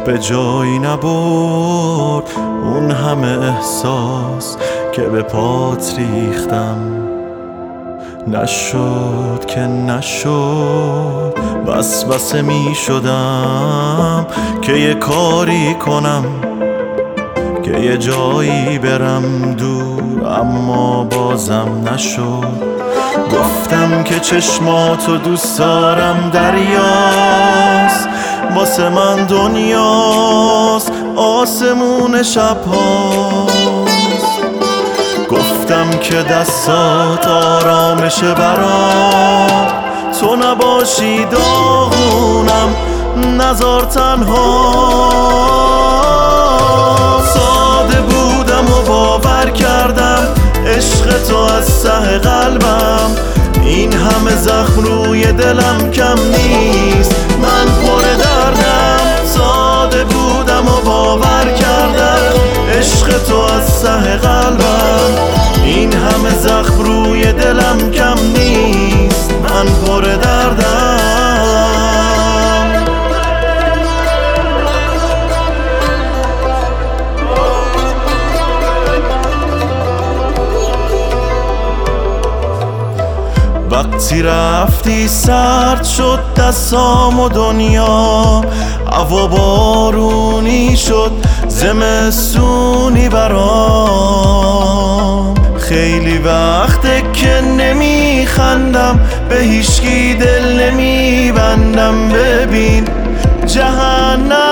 به جایی نبرد اون همه احساس که به پات ریختم. نشد که نشد، وسوسه می شدم که یه کاری کنم، که یه جایی برم دور، اما بازم نشد. گفتم که چشماتو دوست دارم، دریاست واسه من دنیاست، آسمون شبهاست. گفتم که دستات آرامشه برام، تو نباشی داغونم نزار تنها. ساده بودم و باور کردم عشق تو از ته قلبم، این همه زخم روی دلم کم نیست، من پر دردم. ساده بودم و باور کردم عشق تو از ته قلبم، این همه زخم روی دلم کم نیست، من پر دردم. وقتی رفتی سرد شد دستام و دنیا، هوا بارونی شد زمستونی برام. خیلی وقته که نمیخندم، به هیچکی دل نمیبندم، ببین جهنم